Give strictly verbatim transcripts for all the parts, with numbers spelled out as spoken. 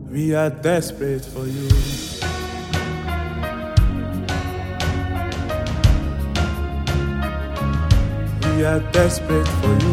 We are desperate for you. We are desperate for you.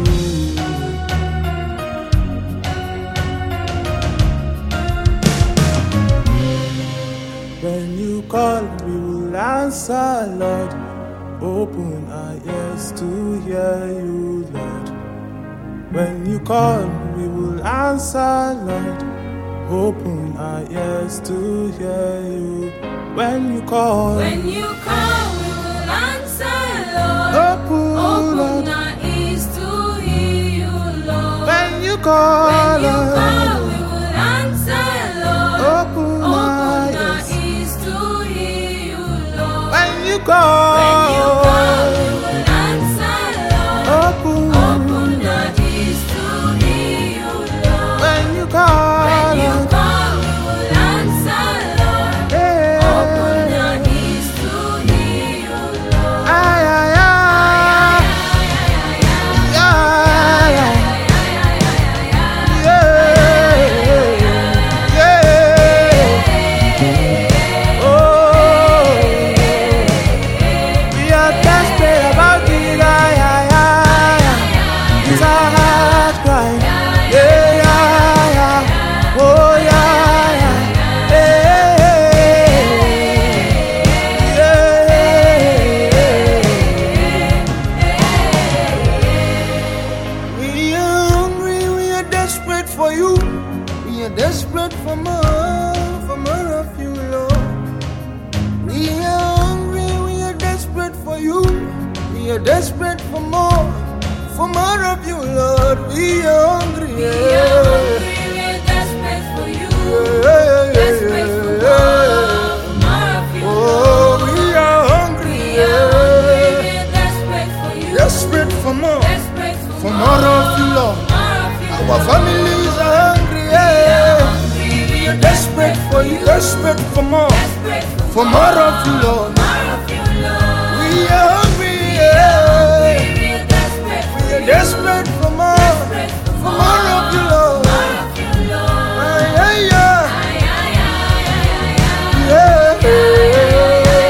When you call, we will answer, Lord. Open our ears to hear you, Lord. When you call, we will answer, Lord. Open our ears to hear you. When you call, when you call, we will answer, Lord. Open, Open Lord. our ears to hear you, Lord. When you call, when you call, we will answer, Lord. Open, Open our our ears. ears to hear you, Lord. When you call, when you call, we will answer, Lord. Open, Open our ears to hear you, Lord. when you call, when you call, we will answer, Lord. hey. Open our ears to hear you, Lord. Ay, ay, ay. Yeah, yeah. Yeah, yeah. Oh, we are desperate about it. Ay, ay, ay. It's our heart cry. Yeah, yeah, yeah. Oh, yeah, yeah. Hey, yeah. We are hungry, we are desperate for you. We are desperate for more, for more of you, Lord. We are hungry, we are desperate for you. We are desperate for more, for more of you, Lord. We are hungry, We are yeah. hungry, we are desperate for you. Yeah, Desperate for yeah, yeah. more, more of you, Oh, Lord. we are hungry, We are hungry, we yeah. are desperate for you. Desperate for more, Desperate for, for more of you, Lord. more of you, Our Lord. families are hungry, We are yeah. hungry, we are Desperate for you, desperate for more, Desperate for, for more of you, Lord. more of you, Lord. We are hungry, We are yeah. hungry, we are desperate for We are you. desperate for more, Desperate for, for more of you, Lord. more of you, Lord. Ay, ay, ay. Ay, ay, ay, ay, ay, ay. Yeah.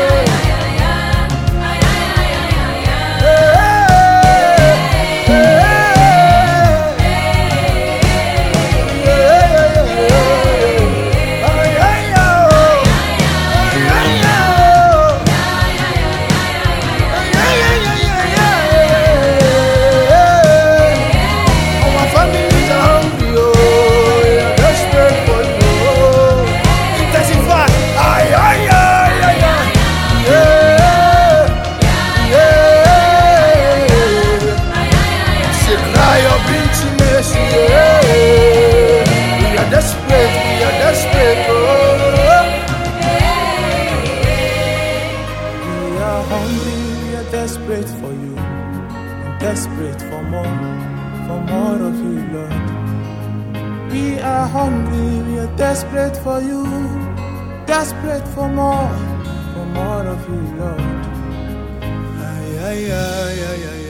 Our families are hungry, oh, we are desperate for you, oh. Intensify, ay, ay, ay, ay, ay. Yeah, yeah. It's a cry of intimacy, yeah. We are desperate, we are desperate, oh. We are hungry, we are desperate for you. Desperate for more, for more of you, Lord. We are hungry, we are desperate for you. Desperate for more, for more of you, Lord. Ay, ay, ay, ay, ay.